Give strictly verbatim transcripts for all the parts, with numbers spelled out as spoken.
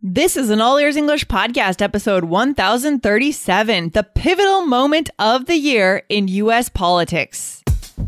This is an All Ears English podcast, episode one thousand thirty-seven, the pivotal moment of the year in U S politics.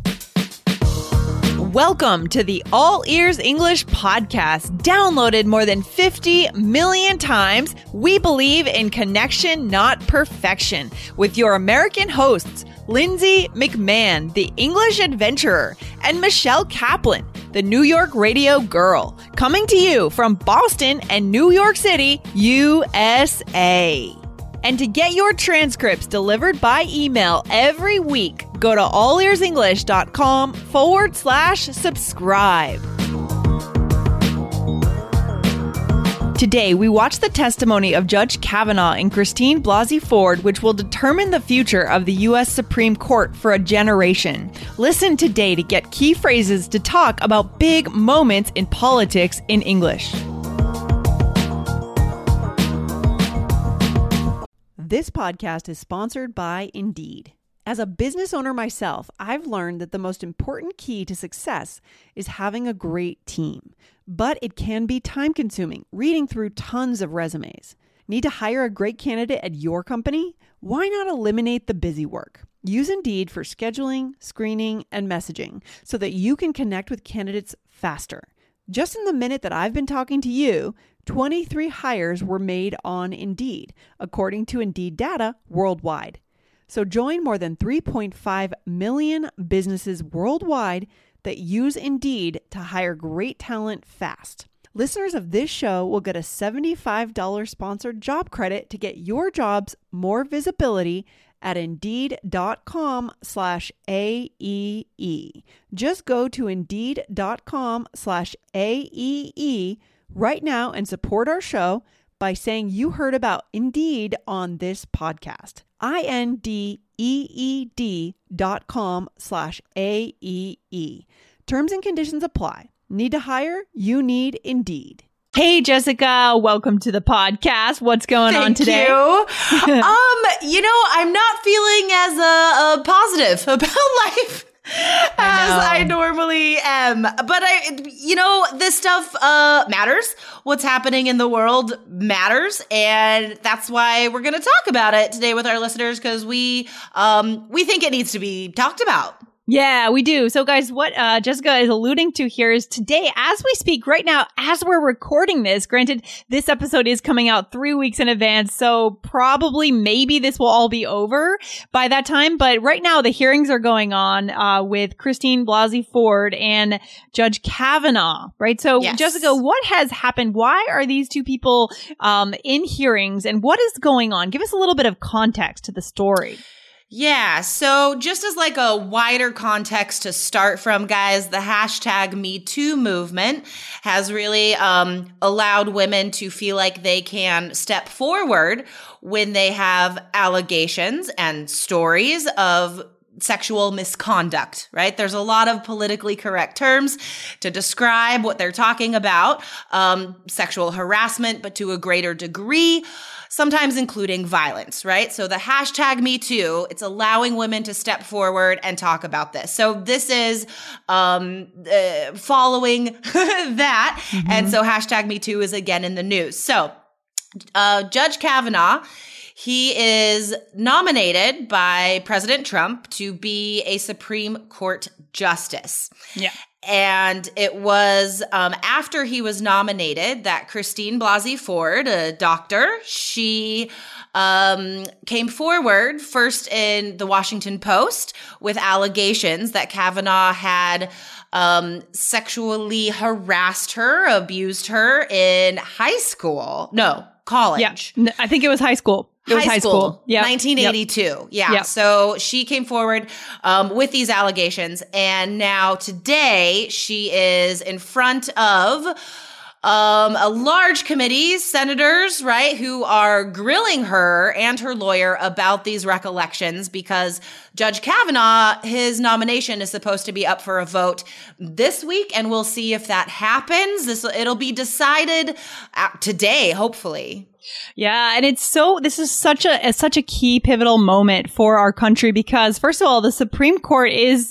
Welcome to the All Ears English podcast, downloaded more than fifty million times. We believe in connection, not perfection, with your American hosts, Lindsay McMahon, the English adventurer, and Michelle Kaplan, the New York radio girl, coming to you from Boston and New York City, U S A. And to get your transcripts delivered by email every week, go to allearsenglish.com forward slash subscribe. Today, we watch the testimony of Judge Kavanaugh and Christine Blasey Ford, which will determine the future of the U S Supreme Court for a generation. Listen today to get key phrases to talk about big moments in politics in English. This podcast is sponsored by Indeed. As a business owner myself, I've learned that the most important key to success is having a great team. But it can be time-consuming, reading through tons of resumes. Need to hire a great candidate at your company? Why not eliminate the busy work? Use Indeed for scheduling, screening, and messaging so that you can connect with candidates faster. Just in the minute that I've been talking to you, twenty-three hires were made on Indeed, according to Indeed data worldwide. So join more than three point five million businesses worldwide that use Indeed to hire great talent fast. Listeners of this show will get a seventy-five dollars sponsored job credit to get your jobs more visibility at Indeed.com slash AEE. Just go to Indeed.com slash AEE right now and support our show by saying you heard about Indeed on this podcast. I-N-D-E-E-D dot com slash A-E-E. Terms and conditions apply. Need to hire? You need Indeed. Hey, Jessica, welcome to the podcast. What's going Thank on today? You. um, you know, I'm not feeling as uh, uh, positive about life as I, I normally am. But I, you know, this stuff uh, matters. What's happening in the world matters, and that's why we're going to talk about it today with our listeners, because we um, we think it needs to be talked about. Yeah, we do. So guys, what uh, Jessica is alluding to here is today, as we speak right now, as we're recording this, granted, this episode is coming out three weeks in advance, so probably maybe this will all be over by that time. But right now, the hearings are going on uh, with Christine Blasey Ford and Judge Kavanaugh, right? So yes. Jessica, what has happened? Why are these two people um, in hearings, and what is going on? Give us a little bit of context to the story. Yeah, so just as like a wider context to start from, guys, the hashtag Me Too movement has really um, allowed women to feel like they can step forward when they have allegations and stories of sexual misconduct, right? There's a lot of politically correct terms to describe what they're talking about, um, sexual harassment, but to a greater degree, sometimes including violence, right? So the hashtag Me Too, it's allowing women to step forward and talk about this. So this is um, uh, following that. Mm-hmm. And so hashtag Me Too is again in the news. So uh, Judge Kavanaugh, he is nominated by President Trump to be a Supreme Court justice. Yeah. And it was um, after he was nominated that Christine Blasey Ford, a doctor, she um, came forward first in the Washington Post with allegations that Kavanaugh had um, sexually harassed her, abused her in high school. No, college. Yeah, I think it was high school. It was high, high school, school. Yeah. nineteen eighty-two. Yep. Yeah. Yep. So she came forward um, with these allegations. And now today she is in front of um, a large committee, senators, right, who are grilling her and her lawyer about these recollections, because Judge Kavanaugh, his nomination is supposed to be up for a vote this week. And we'll see if that happens. This it'll be decided today, hopefully. Yeah, and it's so, this is such a, such a key pivotal moment for our country because, first of all, the Supreme Court is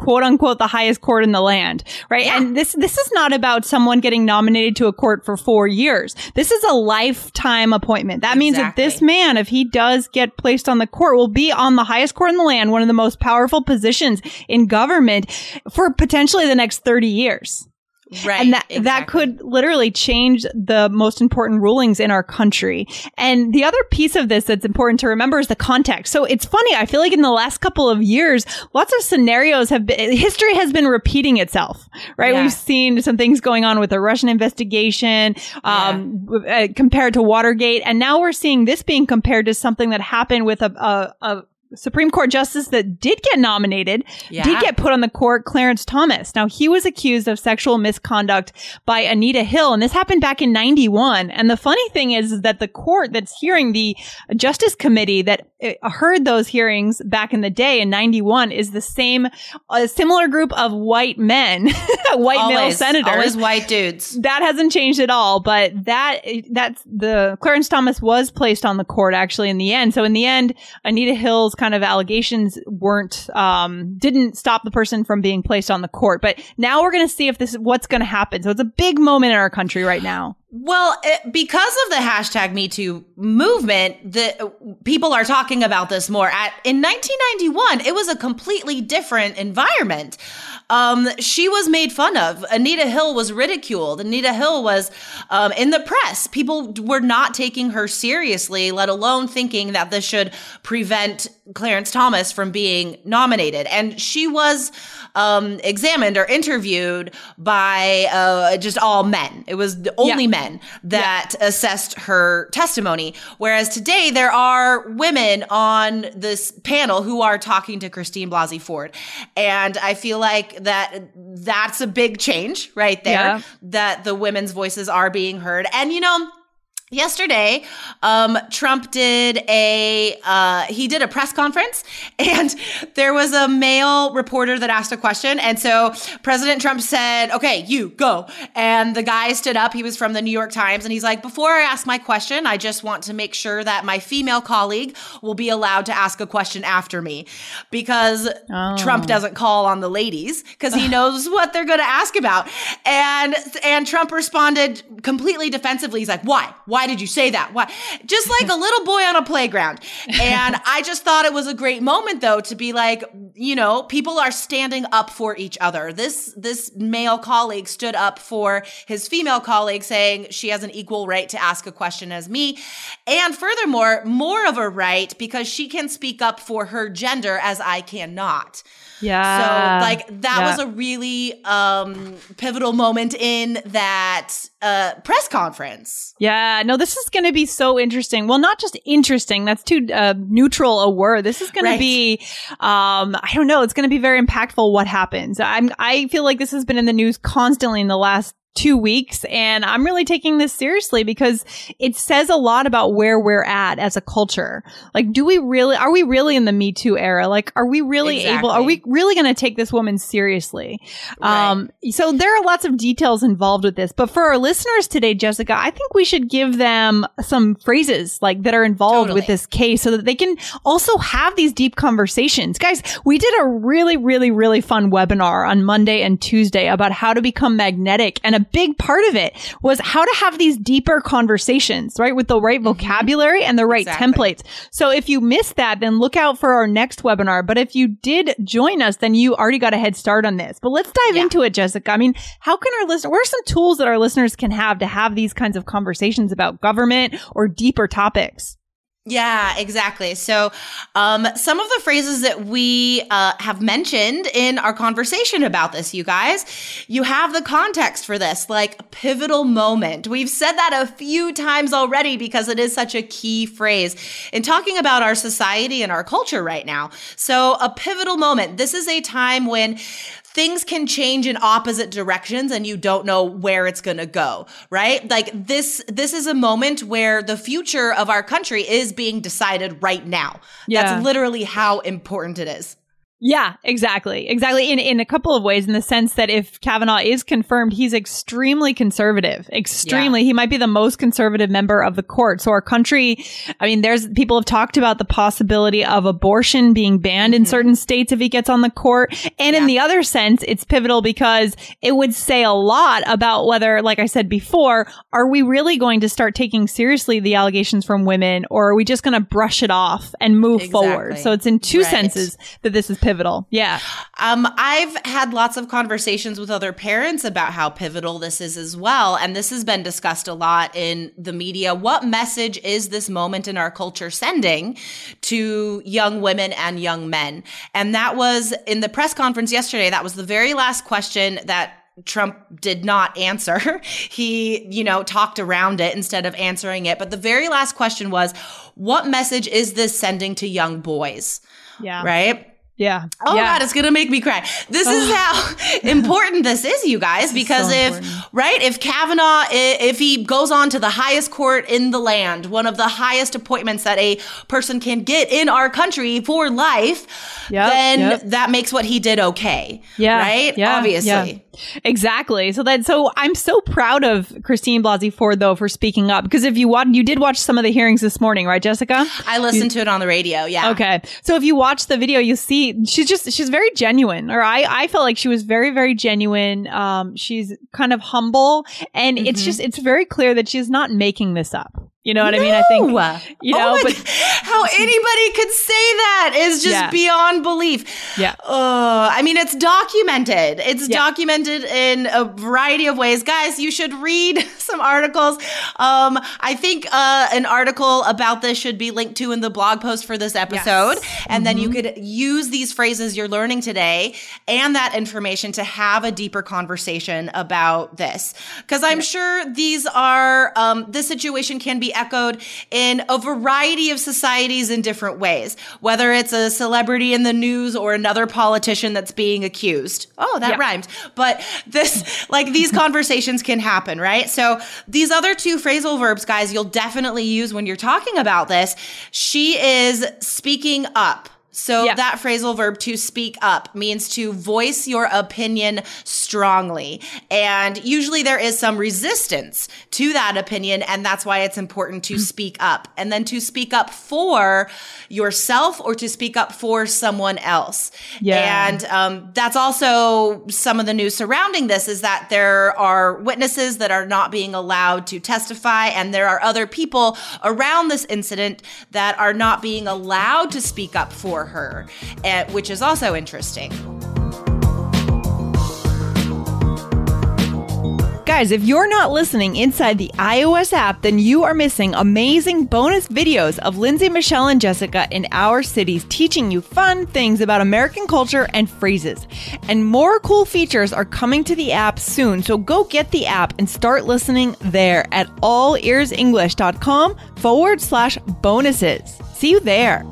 quote unquote the highest court in the land, right? Yeah. And this this is not about someone getting nominated to a court for four years. This is a lifetime appointment. That means that Exactly. this man, if he does get placed on the court, will be on the highest court in the land, one of the most powerful positions in government for potentially the next thirty years. Right. And that, exactly. that could literally change the most important rulings in our country. And the other piece of this that's important to remember is the context. So it's funny. I feel like in the last couple of years, lots of scenarios have been, history has been repeating itself, right? Yeah. We've seen some things going on with the Russian investigation, um, uh, compared to Watergate. And now we're seeing this being compared to something that happened with a, a, a Supreme Court justice that did get nominated, Yeah. did get put on the court, Clarence Thomas. Now, he was accused of sexual misconduct by Anita Hill, and this happened back in ninety-one. And the funny thing is, is that the court that's hearing, the Justice Committee that uh, heard those hearings back in the day in ninety-one, is the same, a similar group of white men, white always, male senators. Always white dudes. That hasn't changed at all, but that that's the Clarence Thomas was placed on the court actually in the end. So in the end, Anita Hill's kind of allegations weren't um didn't stop the person from being placed on the court. But now we're going to see if this is what's going to happen. So it's a big moment in our country right now. Well, it, because of the hashtag Me Too movement, the people are talking about this more. At in nineteen ninety-one, it was a completely different environment. Um, she was made fun of. Anita Hill was ridiculed. Anita Hill was um, in the press. People were not taking her seriously, let alone thinking that this should prevent Clarence Thomas from being nominated. And she was um, examined or interviewed by uh, just all men. It was the only Yeah. men that yeah. assessed her testimony. Whereas today there are women on this panel who are talking to Christine Blasey Ford. And I feel like that that's a big change right there, Yeah. that the women's voices are being heard. And, you know, yesterday, um, Trump did a, uh, he did a press conference, and there was a male reporter that asked a question. And so President Trump said, okay, you go. And the guy stood up. He was from the New York Times. And he's like, before I ask my question, I just want to make sure that my female colleague will be allowed to ask a question after me, because Oh. Trump doesn't call on the ladies because he knows what they're going to ask about. And, and Trump responded completely defensively. He's like, why? Why did you say that? Why? Just like a little boy on a playground. And I just thought it was a great moment, though, to be like, you know, people are standing up for each other. This, this male colleague stood up for his female colleague, saying she has an equal right to ask a question as me. And furthermore, more of a right because she can speak up for her gender as I cannot. Yeah. So like that yeah. was a really um, pivotal moment in that uh, press conference. Yeah, no, this is going to be so interesting. Well, not just interesting. That's too uh, neutral a word. This is going Right. to be, um, I don't know. It's going to be very impactful what happens. I'm, I feel like this has been in the news constantly in the last two weeks. And I'm really taking this seriously because it says a lot about where we're at as a culture. Like, do we really, are we really in the Me Too era? Like, are we really Exactly. able, are we really going to take this woman seriously? Right. Um, so there are lots of details involved with this, but for our listeners today, Jessica, I think we should give them some phrases like that are involved Totally. with this case so that they can also have these deep conversations. Guys, we did a really, really, really fun webinar on Monday and Tuesday about how to become magnetic, and a big part of it was how to have these deeper conversations, right? With the right vocabulary and the right Exactly. templates. So if you missed that, then look out for our next webinar. But if you did join us, then you already got a head start on this. But let's dive Yeah. into it, Jessica. I mean, how can our listeners, what are some tools that our listeners can have to have these kinds of conversations about government or deeper topics? Yeah, exactly. So um, some of the phrases that we uh, have mentioned in our conversation about this, you guys, you have the context for this, like pivotal moment. We've said that a few times already because it is such a key phrase in talking about our society and our culture right now. So a pivotal moment. This is a time when things can change in opposite directions and you don't know where it's going to go, right? Like this, this is a moment where the future of our country is being decided right now. Yeah. That's literally how important it is. Yeah, exactly. Exactly. In in a couple of ways, in the sense that if Kavanaugh is confirmed, he's extremely conservative. Extremely. Yeah. He might be the most conservative member of the court. So our country, I mean, there's people have talked about the possibility of abortion being banned mm-hmm. in certain states if he gets on the court. And yeah. in the other sense, it's pivotal because it would say a lot about whether, like I said before, are we really going to start taking seriously the allegations from women, or are we just going to brush it off and move exactly. forward? So it's in two right. senses that this is pivotal. Pivotal. Yeah. Um, I've had lots of conversations with other parents about how pivotal this is as well. And this has been discussed a lot in the media. What message is this moment in our culture sending to young women and young men? And that was in the press conference yesterday. That was the very last question that Trump did not answer. He, you know, talked around it instead of answering it. But the very last question was, what message is this sending to young boys? Yeah. Right? Yeah. Oh yeah. God, it's going to make me cry. This is how important this is, you guys, because so if, important. right, if Kavanaugh, if he goes on to the highest court in the land, one of the highest appointments that a person can get in our country for life, yep, then yep. that makes what he did okay. Yeah. Right? Yeah, Obviously. Yeah. Exactly. So that, so I'm so proud of Christine Blasey Ford, though, for speaking up, because if you watch, you did watch some of the hearings this morning, right, Jessica? I listened you, to it on the radio. Yeah. Okay. So if you watch the video, you see she's just, she's very genuine, or I, I felt like she was very, very genuine. Um, she's kind of humble, and mm-hmm. it's just, it's very clear that she's not making this up. You know what no. I mean? I think, you know, oh but how anybody could say that is just yeah. beyond belief. Yeah. Uh, I mean, it's documented. It's yeah. documented in a variety of ways. Guys, you should read some articles. Um, I think uh, an article about this should be linked to in the blog post for this episode. Yes. And mm-hmm. then you could use these phrases you're learning today and that information to have a deeper conversation about this. Because I'm yeah. sure these are, um, this situation can be echoed in a variety of societies in different ways, whether it's a celebrity in the news or another politician that's being accused. Oh, that yeah. rhymed. But this, like these conversations can happen, right? So these other two phrasal verbs, guys, you'll definitely use when you're talking about this. She is speaking up. So yeah. that phrasal verb, to speak up, means to voice your opinion strongly. And usually there is some resistance to that opinion, and that's why it's important to speak up. And then to speak up for yourself or to speak up for someone else. Yeah. And um, that's also some of the news surrounding this, is that there are witnesses that are not being allowed to testify, and there are other people around this incident that are not being allowed to speak up for her, uh, which is also interesting. Guys, if you're not listening inside the iOS app, then you are missing amazing bonus videos of Lindsay, Michelle, and Jessica in our cities teaching you fun things about American culture and phrases. And more cool features are coming to the app soon, so go get the app and start listening there at allearsenglish.com forward slash bonuses. See you there.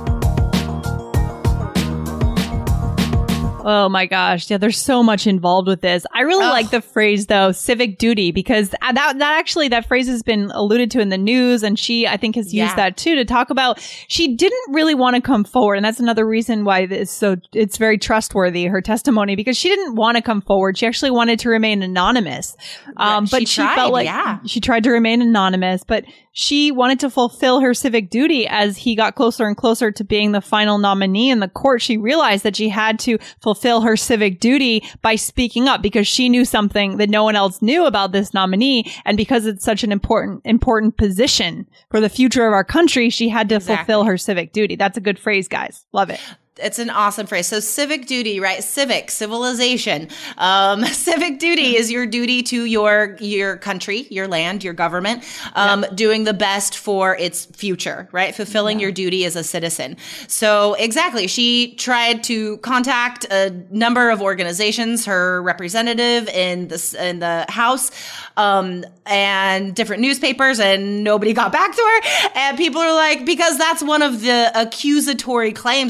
Oh my gosh. Yeah, there's so much involved with this. I really oh. like the phrase, though, civic duty, because that that actually, that phrase has been alluded to in the news, and she, I think, has used yeah. that too to talk about, she didn't really want to come forward. And that's another reason why this so it's very trustworthy, her testimony, because she didn't want to come forward. She actually wanted to remain anonymous. Um, but she, she tried, felt like yeah. she tried to remain anonymous, but she wanted to fulfill her civic duty as he got closer and closer to being the final nominee in the court. She realized that she had to fulfill her civic duty by speaking up, because she knew something that no one else knew about this nominee. And because it's such an important, important position for the future of our country, she had to exactly. fulfill her civic duty. That's a good phrase, guys. Love it. It's an awesome phrase. So civic duty, right? Civic, civilization. Um, civic duty is your duty to your your country, your land, your government, um, yeah. doing the best for its future, right? Fulfilling yeah. your duty as a citizen. So exactly, she tried to contact a number of organizations, her representative in the in the House, um, and different newspapers, and nobody got back to her. And people are like, because that's one of the accusatory claims, is like, well,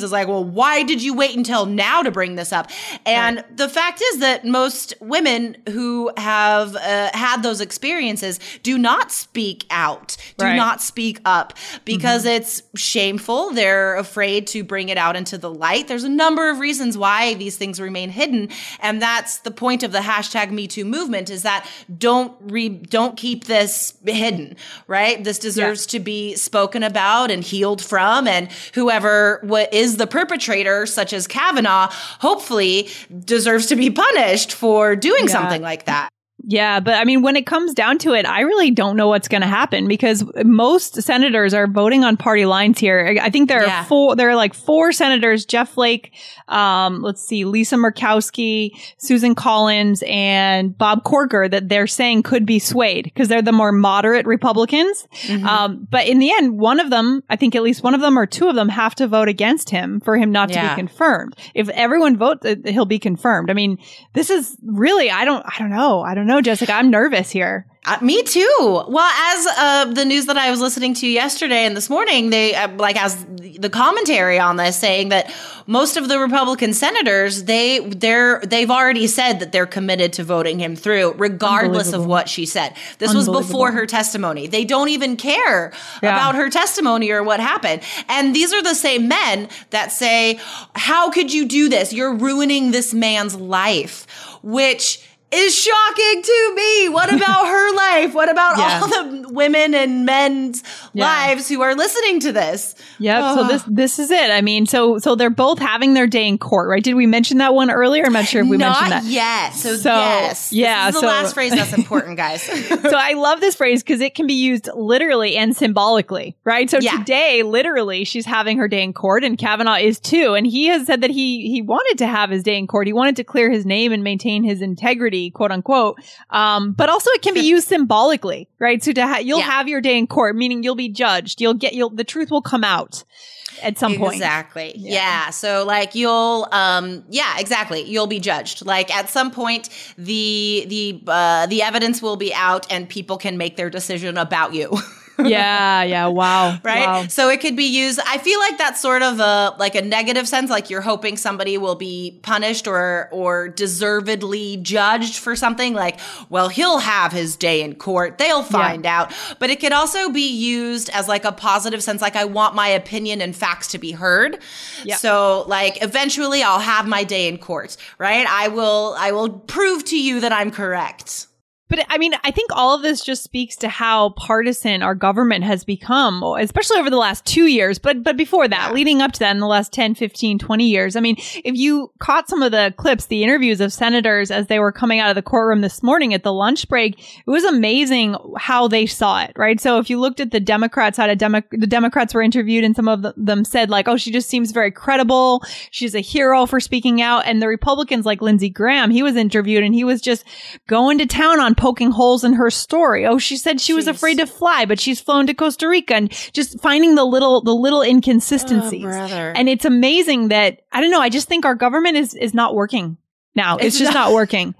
why did you wait until now to bring this up? And right. the fact is that most women who have uh, had those experiences do not speak out, do right. not speak up because mm-hmm. it's shameful. They're afraid to bring it out into the light. There's a number of reasons why these things remain hidden. And that's the point of the hashtag Me Too movement, is that don't re- don't keep this hidden, right? This deserves yeah. to be spoken about and healed from. And whoever what is the perpetrator, such as Kavanaugh, hopefully deserves to be punished for doing yeah. something like that. Yeah, but I mean, when it comes down to it, I really don't know what's going to happen because most senators are voting on party lines here. I think there yeah. are four, there are like four senators, Jeff Flake, um, let's see, Lisa Murkowski, Susan Collins, and Bob Corker that they're saying could be swayed because they're the more moderate Republicans. Mm-hmm. Um, but in the end, one of them, I think at least one of them or two of them have to vote against him for him not yeah. to be confirmed. If everyone votes, he'll be confirmed. I mean, this is really, I don't, I don't know. I don't know. No, Jessica, I'm nervous here. Uh, me too. Well, as uh, the news that I was listening to yesterday and this morning, they uh, like as the commentary on this saying that most of the Republican senators, they they're they've already said that they're committed to voting him through, regardless of what she said. This was before her testimony. They don't even care yeah. about her testimony or what happened. And these are the same men that say, "How could you do this? You're ruining this man's life," which is shocking to me. What about her life? What about yeah. all the women and men's yeah. lives who are listening to this? Yep. Oh. So this this is it. I mean, so so they're both having their day in court, right? Did we mention that one earlier? I'm not sure if we not mentioned that. Not yet. So, so yes. Yeah. This is the so, last phrase that's important, guys. So I love this phrase because it can be used literally and symbolically, right? So yeah. today, literally, she's having her day in court, and Kavanaugh is too. And he has said that he he wanted to have his day in court. He wanted to clear his name and maintain his integrity, quote unquote. Um, but also it can be used symbolically, right? So to ha- you'll yeah. have your day in court, meaning you'll be judged. You'll get, you'll, the truth will come out at some point. Exactly. Yeah. yeah. So like you'll, um, yeah, exactly. You'll be judged. Like at some point, the, the, uh, the evidence will be out and people can make their decision about you. yeah, yeah, wow. Right? Wow. So it could be used, I feel like that's sort of a like a negative sense, like you're hoping somebody will be punished or or deservedly judged for something, like, well, he'll have his day in court, they'll find yeah. out. But it could also be used as like a positive sense, like I want my opinion and facts to be heard. Yeah. So like eventually I'll have my day in court, right? I will I will prove to you that I'm correct. But I mean, I think all of this just speaks to how partisan our government has become, especially over the last two years. But but before that, yeah. leading up to that in the last ten, fifteen, twenty years. I mean, if you caught some of the clips, the interviews of senators as they were coming out of the courtroom this morning at the lunch break, it was amazing how they saw it, right? So if you looked at the Democrat side, of Demo- the Democrats were interviewed and some of the, them said like, oh, she just seems very credible. She's a hero for speaking out. And the Republicans like Lindsey Graham, he was interviewed and he was just going to town on poking holes in her story. Oh, she said she Jeez. was afraid to fly, but she's flown to Costa Rica, and just finding the little, the little inconsistencies. Oh, brother. And it's amazing that, I don't know, I just think our government is, is not working now. It's, it's just not, not working.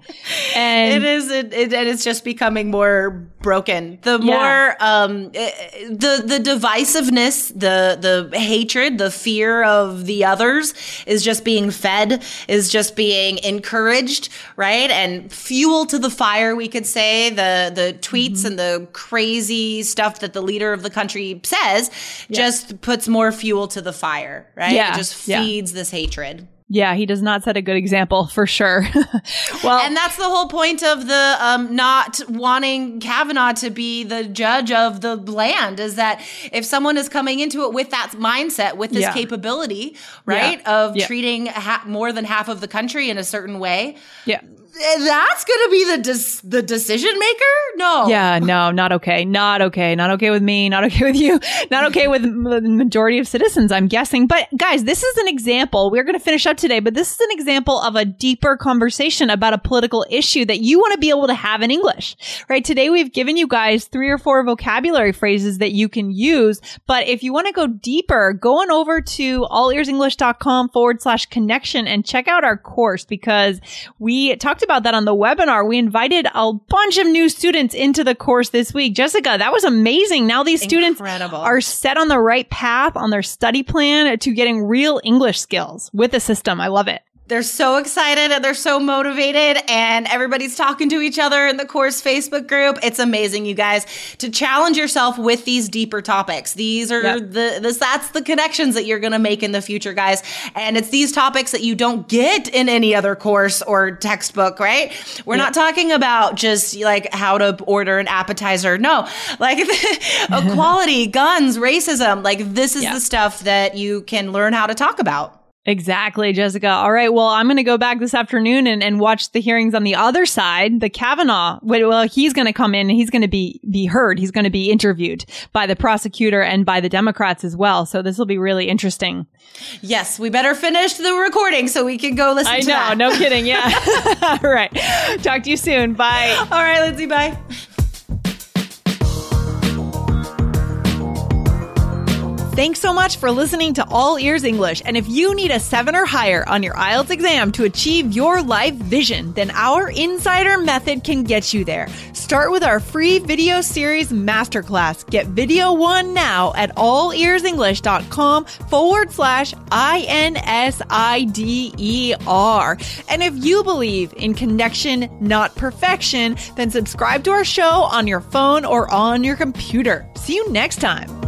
And it is, it, it, and it's just becoming more broken. The more, yeah. um, it, the, the divisiveness, the, the hatred, the fear of the others is just being fed, is just being encouraged, right? And fuel to the fire, we could say. The, the tweets mm-hmm. and the crazy stuff that the leader of the country says yeah. just puts more fuel to the fire, right? Yeah. It just feeds yeah. this hatred. Yeah, he does not set a good example for sure. Well, and that's the whole point of the um, not wanting Kavanaugh to be the judge of the land, is that if someone is coming into it with that mindset, with this yeah. capability, right, yeah. of yeah. treating ha- more than half of the country in a certain way, yeah. that's going to be the dis- the decision maker? No. Yeah, no, not okay. Not okay. Not okay with me. Not okay with you. Not okay with the majority of citizens, I'm guessing. But guys, this is an example. We're going to finish up today, but this is an example of a deeper conversation about a political issue that you want to be able to have in English, right? Today, we've given you guys three or four vocabulary phrases that you can use. But if you want to go deeper, go on over to allearsenglish.com forward slash connection and check out our course, because we talked about that on the webinar. We invited a bunch of new students into the course this week. Jessica, that was amazing. Now these students Incredible. are set on the right path on their study plan to getting real English skills with the system. I love it. They're so excited and they're so motivated, and everybody's talking to each other in the course Facebook group. It's amazing, you guys, to challenge yourself with these deeper topics. These are yep. the this that's the connections that you're going to make in the future, guys. And it's these topics that you don't get in any other course or textbook, right? We're yep. not talking about just like how to order an appetizer. No, like equality, guns, racism. Like this is yep. the stuff that you can learn how to talk about. Exactly, Jessica. All right. Well, I'm going to go back this afternoon and, and watch the hearings on the other side. The Kavanaugh, well, he's going to come in and he's going to be, be heard. He's going to be interviewed by the prosecutor and by the Democrats as well. So this will be really interesting. Yes, we better finish the recording so we can go listen I to know, that. No kidding. Yeah. All right. Talk to you soon. Bye. All right, Lindsay. Bye. Thanks so much for listening to All Ears English. And if you need a seven or higher on your I E L T S exam to achieve your life vision, then our Insider Method can get you there. Start with our free video series masterclass. Get video one now at allearsenglish.com forward slash I N S I D E R. And if you believe in connection, not perfection, then subscribe to our show on your phone or on your computer. See you next time.